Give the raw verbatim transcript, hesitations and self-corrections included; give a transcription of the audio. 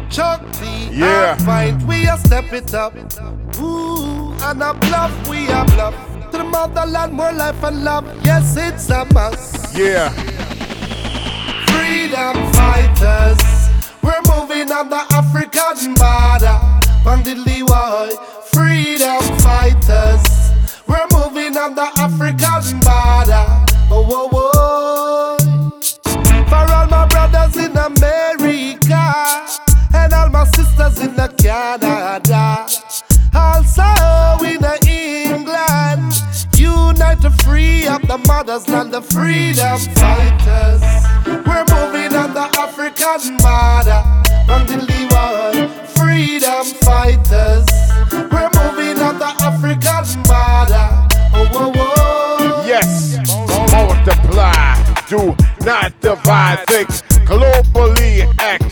Chuck D, Yeah. I fight, we a step it up. Ooh, and a bluff, we a bluff. To the motherland, more life and love. Yes, it's a must. Yeah. Freedom fighters, we're moving on the African border. Bandidly boy, freedom fighters, we're moving on the African border. Oh, oh, oh. For all my brothers in America and all my sisters in the Canada, also in England, unite to free up the mothers and the freedom fighters. We're moving on the African border. Bandidly boy, freedom fighters, we're moving on the African border. Oh, oh, oh. Yes. Multiply. Do not divide. Think. Glorify.